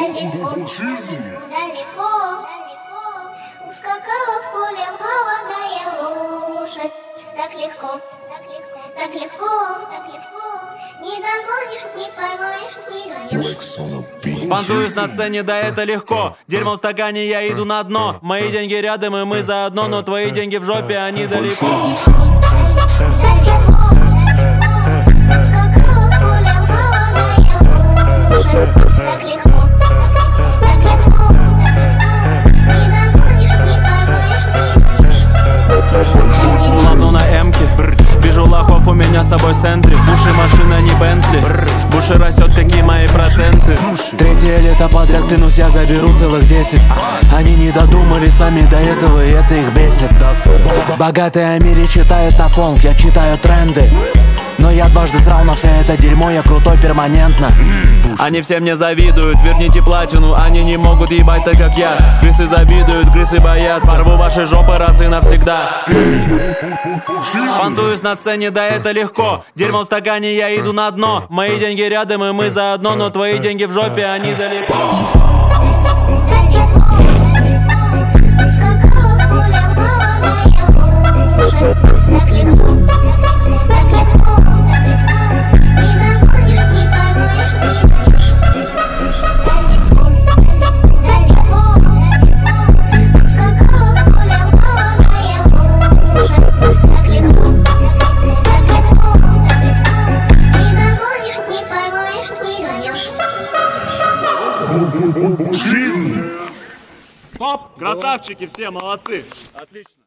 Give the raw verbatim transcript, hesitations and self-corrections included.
далеко, далеко, ускакала в поле молодая лошадь. Так легко, так легко, так легко, так легко. Не догонишь, не поймаешь, не гонишь. Понтуюсь на сцене, да это легко. Дерьмо в стакане, я иду на дно. Мои деньги рядом, и мы заодно. Но твои деньги в жопе, они далеко. Лапнул на эмке, вижу лохов у меня с собой в центре. Буши машина, не Бентли. Буши растет, какие мои проценты. Третье лето подряд, клянусь, я заберу целых десять. Они не додумали сами до этого, и это их бесит. Богатые о мире читают на фонк, я читаю тренды. Но я дважды срал на все это дерьмо, я крутой перманентно. Они все мне завидуют, верните платину. Они не могут ебать так, как я. Крысы завидуют, крысы боятся. Порву ваши жопы раз и навсегда. Понтуюсь на сцене, да это легко. Дерьмо в стакане, я иду на дно. Мои деньги рядом, и мы заодно. Но твои деньги в жопе, они далеко. Стоп! Красавчики все, молодцы! Отлично!